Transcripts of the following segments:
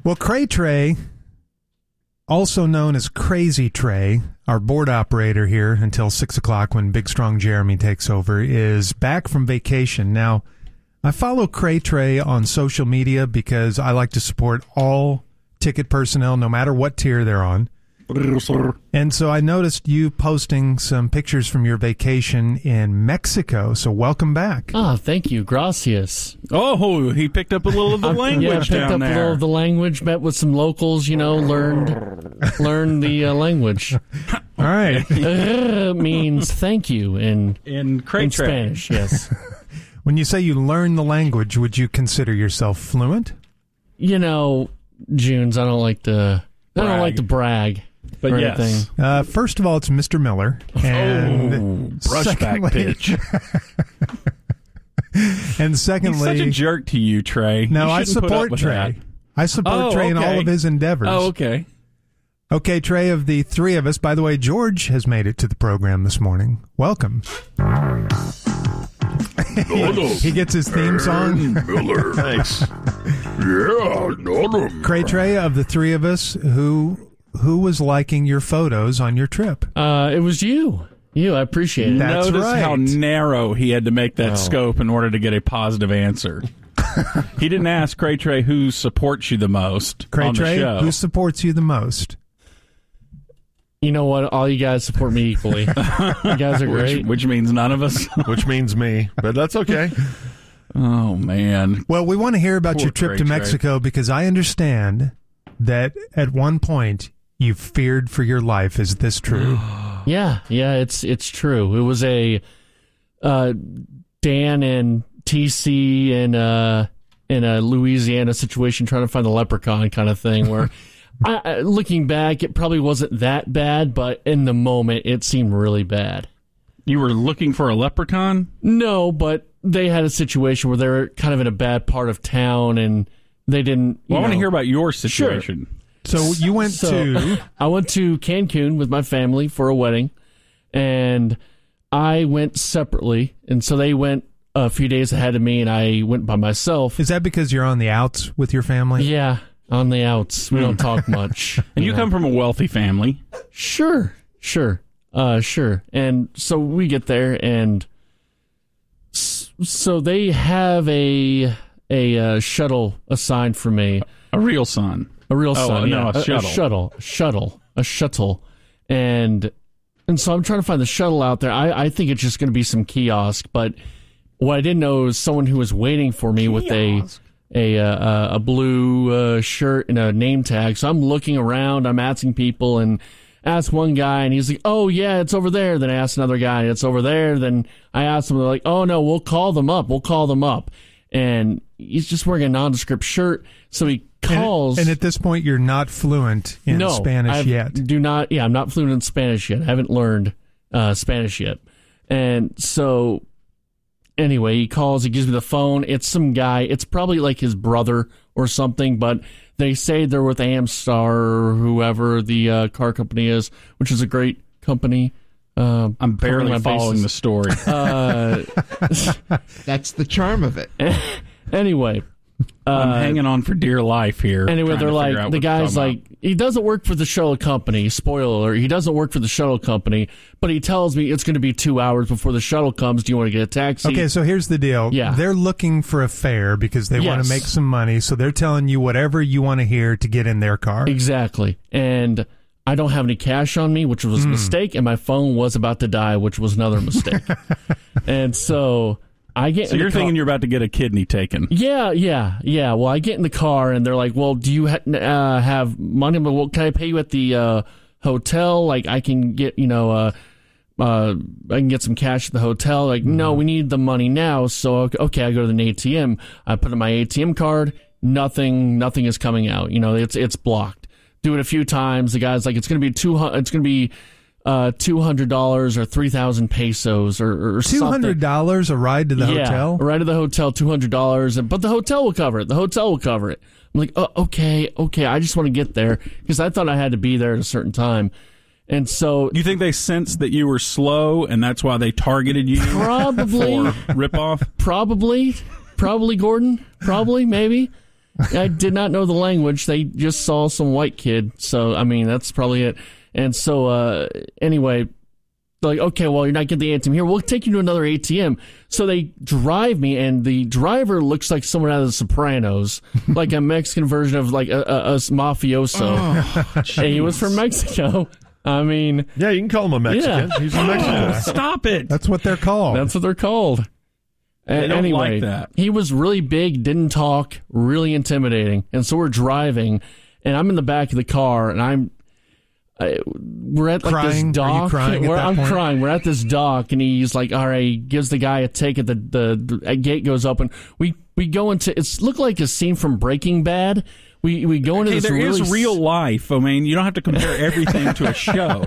Well, Cray Trey, also known as Crazy Trey, our board operator here until 6 o'clock when Big Strong Jeremy takes over, is back from vacation. Now, I follow Cray Trey on social media because I like to support all ticket personnel, no matter what tier they're on. And so I noticed you posting some pictures from your vacation in Mexico. So welcome back. Ah, thank you. Gracias. Oh, he picked up a little of the language I picked down up there. a little of the language, met with some locals, learned the language. All right. Means thank you in Cray Trey. Spanish, yes. When you say you learn the language, would you consider yourself fluent? Junes, I don't like to brag. But yes. First of all, it's Mr. Miller. And brushback pitch. And secondly... He's such a jerk to you, Trey. No, you I shouldn't put up support with Trey. that. I support Trey in all of his endeavors. Oh, okay. Okay, Trey, of the three of us, by the way, George has made it to the program this morning. Welcome. He gets his theme song. Miller. Thanks. Yeah, Cray Trey, of the three of us, who was liking your photos on your trip? It was you. I appreciate it. That's Notice right. how narrow he had to make that scope in order to get a positive answer. He didn't ask Cray Trey who supports you the most Cray on the Trey, show. who supports you the most? You know what? All you guys support me equally. You guys are great. Which means none of us. Which means me, but that's okay. Oh, man. Well, we want to hear about Poor your trip Cray to Trey. Mexico because I understand that at one point you feared for your life. Is this true? Yeah, it's true. It was a Dan and TC in a Louisiana situation trying to find the leprechaun kind of thing where looking back, it probably wasn't that bad, but in the moment, it seemed really bad. You were looking for a leprechaun? No, but they had a situation where they were kind of in a bad part of town, and they didn't... I want to hear about your situation. So you went to... I went to Cancun with my family for a wedding, and I went separately, and so they went a few days ahead of me, and I went by myself. Is that because you're on the outs with your family? Yeah, on the outs. We don't talk much. And you come from a wealthy family. Sure. And so we get there, and so they have a shuttle assigned for me. A real son. A real son. No, yeah. a shuttle. A shuttle. And so I'm trying to find the shuttle out there. I think it's just going to be some kiosk, but what I didn't know is someone who was waiting for me with a blue shirt and a name tag. So I'm looking around, I'm asking people, and asked one guy, and he's like, "Oh yeah, it's over there." Then I asked another guy, and it's over there. Then I asked him, they're like, "Oh no, we'll call them up." And he's just wearing a nondescript shirt, so he calls. And at this point, you're not fluent in Spanish yet. I'm not fluent in Spanish yet. I haven't learned Spanish yet. And so, anyway, he calls, he gives me the phone. It's some guy. It's probably like his brother or something, but they say they're with Amstar or whoever the car company is, which is a great company. I'm barely following the story. That's the charm of it. Anyway. I'm hanging on for dear life here. Anyway, they're like, the guy's like, he doesn't work for the shuttle company. Spoiler alert, he doesn't work for the shuttle company, but he tells me it's going to be 2 hours before the shuttle comes. Do you want to get a taxi? Okay, so here's the deal. Yeah. They're looking for a fare because they want to make some money, so they're telling you whatever you want to hear to get in their car. Exactly. And I don't have any cash on me, which was a mistake, and my phone was about to die, which was another mistake. And so I get. So you're thinking you're about to get a kidney taken? Yeah. Well, I get in the car, and they're like, "Well, do you have money? Well, can I pay you at the hotel? Like, I can get I can get some cash at the hotel." Like, no, we need the money now. So okay, I go to an ATM. I put in my ATM card. Nothing is coming out. It's blocked. Do it a few times. The guy's like, it's going to be $200 or 3,000 pesos or something. $200 a ride to the hotel? A ride to the hotel, $200, but the hotel will cover it. I'm like, oh, okay. I just want to get there because I thought I had to be there at a certain time. And so, you think they sensed that you were slow and that's why they targeted you? Probably for ripoff? Probably, Gordon. Probably, maybe. I did not know the language. They just saw some white kid. So, I mean, that's probably it. And so, anyway, they're like, okay, well, you're not getting the ATM here. We'll take you to another ATM. So they drive me, and the driver looks like someone out of The Sopranos, like a Mexican version of like a mafioso. And he was from Mexico. I mean, Yeah, you can call him a Mexican. Yeah. He's a Mexican. Stop it. That's what they're called. that's what they're called. They don't Anyway, like that. he was really big, didn't talk, really intimidating. And so we're driving, and I'm in the back of the car, and we're at like Crying? this Are you dock. crying at that I'm point? crying. We're at this dock, and he's like, all right, he gives the guy a ticket. The gate goes open. We go into, it's looked like a scene from Breaking Bad. We go into Hey, this there really is real life. I mean, you don't have to compare everything to a show.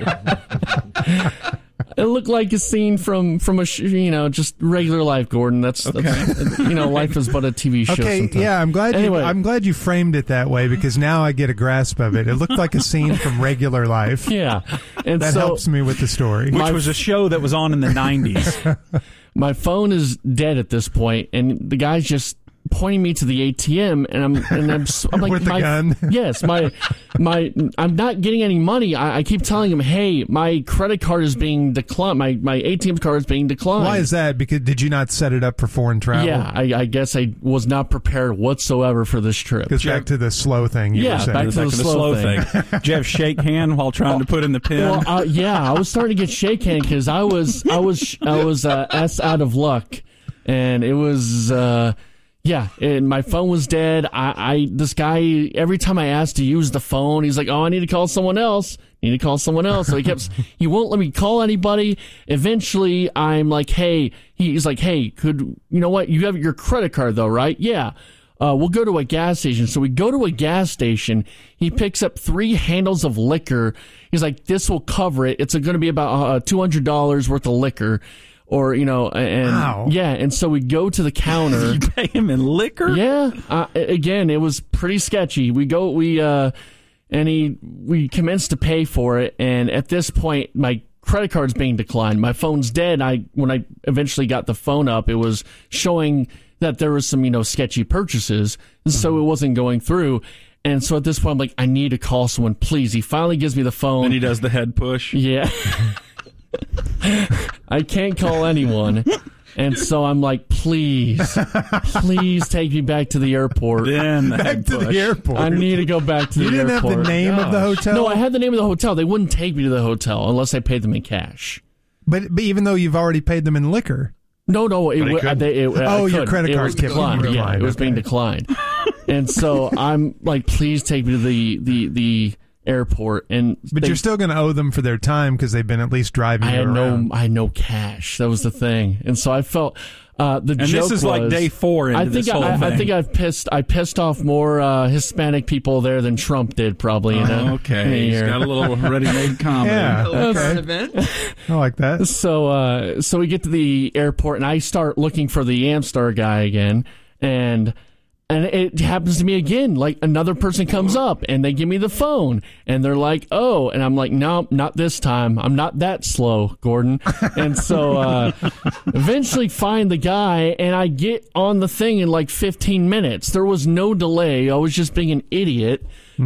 It looked like a scene from a just regular life, Gordon. That's life is but a TV show. Okay, sometimes. yeah, I'm glad. Anyway. I'm glad you framed it that way because now I get a grasp of it. It looked like a scene from regular life. Yeah, and That so helps me with the story. Which was a show that was on in the 90s. my phone is dead at this point, and the guy's just pointing me to the ATM, and I'm like, With the gun? Yes, I'm not getting any money. I keep telling him, hey, my credit card is being declined. My ATM card is being declined. Why is that? Because did you not set it up for foreign travel? Yeah, I guess I was not prepared whatsoever for this trip. Goes back to the slow thing you Yeah, were saying. back to Back the to the slow slow thing. Did you have shake hand while trying to put in the pin? Well, I was starting to get shake hand because I was S out of luck, and it was. And my phone was dead. This guy, every time I asked to use the phone, he's like, oh, I need to call someone else. So he won't let me call anybody. Eventually, I'm like, hey, he's like, hey, you know what? You have your credit card though, right? Yeah. We'll go to a gas station. So we go to a gas station. He picks up 3 handles of liquor. He's like, this will cover it. It's going to be about $200 worth of liquor. Or, Wow. and so we go to the counter. You pay him in liquor? Yeah. Again, it was pretty sketchy. We commenced to pay for it. And at this point, my credit card's being declined. My phone's dead. When I eventually got the phone up, it was showing that there was some, sketchy purchases. And so it wasn't going through. And so at this point, I'm like, I need to call someone, please. He finally gives me the phone. And he does the head push. Yeah. I can't call anyone. And so I'm like, please take me back to the airport. Then the Back head to push. the airport. I need to go back to the You didn't airport. have the name of the hotel? No, I had the name of the hotel. They wouldn't take me to the hotel unless I paid them in cash. But even though you've already paid them in liquor. No, he couldn't. Your credit card was kept declined. being Yeah, declined. it was being Okay. declined. And so I'm like, please take me to the airport. And But you're still going to owe them for their time because they've been at least driving I you had around. I had no cash. That was the thing. And so I felt the And joke this is like was- day 4 into this whole thing. I think I pissed off more Hispanic people there than Trump did probably in a Okay, he's year. got a little ready-made comedy. Yeah, Current okay. event. I like that. So we get to the airport and I start looking for the Amstar guy again, and it happens to me again. Like another person comes up and they give me the phone and they're like, "Oh," and I'm like, "No, not this time. I'm not that slow, Gordon." And so eventually find the guy and I get on the thing in like 15 minutes. There was no delay. I was just being an idiot.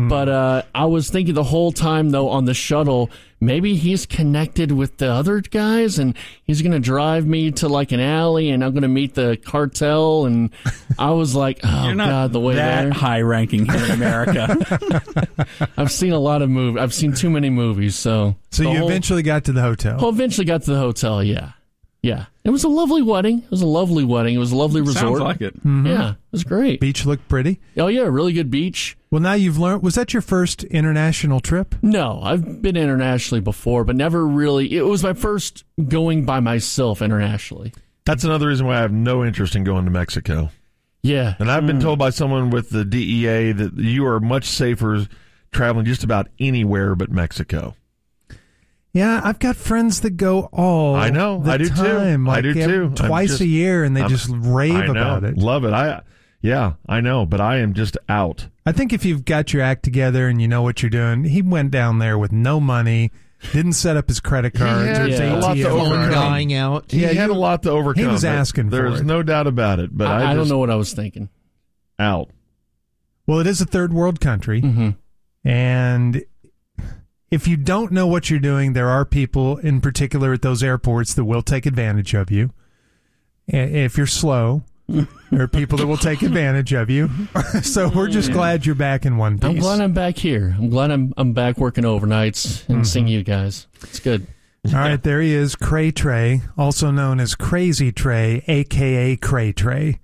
But I was thinking the whole time, though, on the shuttle, maybe he's connected with the other guys and he's going to drive me to like an alley and I'm going to meet the cartel. And I was like, oh, You're not God, the way that there. high-ranking here in America. I've seen a lot of movies. I've seen too many movies. So So you eventually got to the hotel. eventually got to the hotel, yeah. Yeah. It was a lovely wedding. It was a lovely resort. Sounds like it. Yeah, it was great. Beach looked pretty. Oh, yeah, really good beach. Well, now you've learned. Was that your first international trip? No, I've been internationally before, but never really. It was my first going by myself internationally. That's another reason why I have no interest in going to Mexico. Yeah. And I've been told by someone with the DEA that you are much safer traveling just about anywhere but Mexico. Yeah, I've got friends that go all I know. the I do too. time, I like do too. I'm twice just- a year, and they just rave I know. about it. Love it. I know, but I am just out. I think if you've got your act together and you know what you're doing, he went down there with no money, didn't set up his credit card. had his a lot to ATM overcome. Phone card. dying out. He had a lot to overcome. he was asking for There's it. no doubt about it, but I I don't just know what I was thinking. out. Well, it is a third world country. Mm-hmm. And if you don't know what you're doing, there are people in particular at those airports that will take advantage of you. If you're slow, there are people that will take advantage of you. So we're just glad you're back in one piece. I'm glad I'm back here. I'm glad I'm back working overnights and seeing you guys. It's good. All right, there he is, Cray Trey, also known as Crazy Trey, a.k.a. Cray Trey.